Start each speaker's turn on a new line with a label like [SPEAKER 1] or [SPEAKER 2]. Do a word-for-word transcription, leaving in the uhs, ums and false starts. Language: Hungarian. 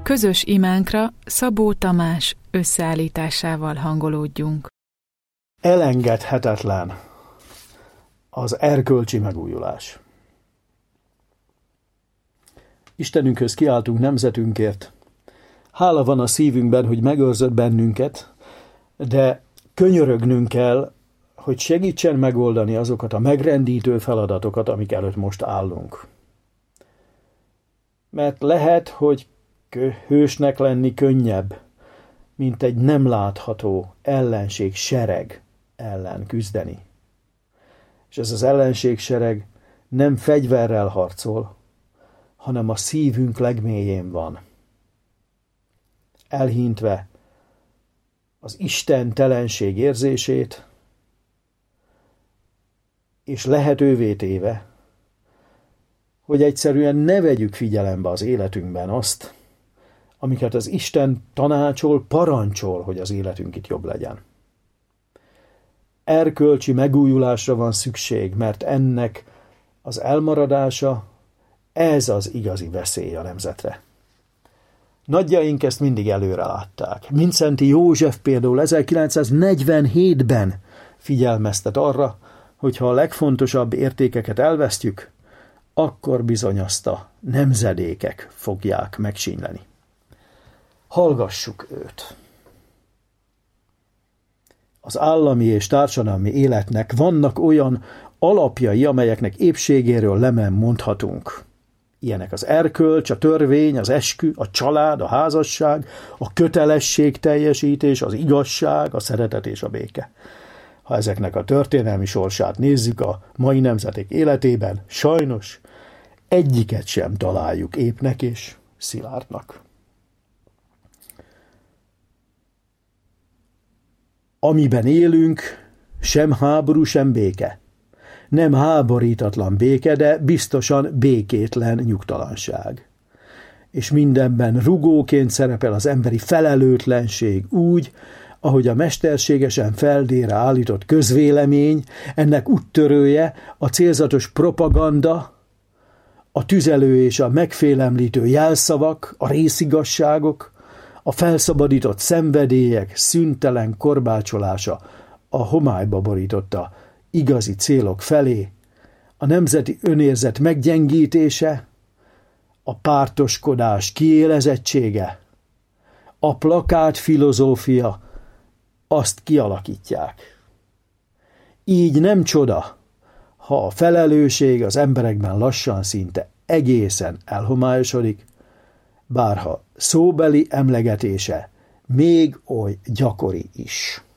[SPEAKER 1] Közös imánkra Szabó Tamás összeállításával hangolódjunk.
[SPEAKER 2] Elengedhetetlen az erkölcsi megújulás. Istenünkhöz kiáltunk nemzetünkért. Hála van a szívünkben, hogy megőrzött bennünket, de könyörögnünk kell, hogy segítsen megoldani azokat a megrendítő feladatokat, amik előtt most állunk. Mert lehet, hogy hősnek lenni könnyebb, mint egy nem látható ellenség sereg ellen küzdeni. És ez az ellenség sereg nem fegyverrel harcol, hanem a szívünk legmélyén van. Elhintve az istentelenség érzését, és lehetővé téve, hogy egyszerűen ne vegyük figyelembe az életünkben azt, amiket az Isten tanácsol, parancsol, hogy az életünk itt jobb legyen. Erkölcsi megújulásra van szükség, mert ennek az elmaradása, ez az igazi veszély a nemzetre. Nagyjaink ezt mindig előre látták. Mindszenty József például ezerkilencszáznegyvenhétben figyelmeztet arra, hogy ha a legfontosabb értékeket elvesztjük, akkor bizony azt a nemzedékek fogják megsínyleni. Hallgassuk őt. Az állami és társadalmi életnek vannak olyan alapjai, amelyeknek épségéről lemen mondhatunk. Ilyenek az erkölcs, a törvény, az eskü, a család, a házasság, a kötelességteljesítés, az igazság, a szeretet és a béke. Ha ezeknek a történelmi sorsát nézzük a mai nemzetek életében, sajnos egyiket sem találjuk épnek és szilárdnak. Amiben élünk, sem háború, sem béke. Nem háborítatlan béke, de biztosan békétlen nyugtalanság. És mindenben rugóként szerepel az emberi felelőtlenség úgy, ahogy a mesterségesen feldére állított közvélemény, ennek úttörője, a célzatos propaganda, a tüzelő és a megfélemlítő jelszavak, a részigazságok, a felszabadított szenvedélyek szüntelen korbácsolása a homályba borította igazi célok felé, a nemzeti önérzet meggyengítése, a pártoskodás kiélezettsége, a plakát filozófia azt kialakítják. Így nem csoda, ha a felelősség az emberekben lassan szinte egészen elhomályosodik, bárha szóbeli emlegetése még oly gyakori is.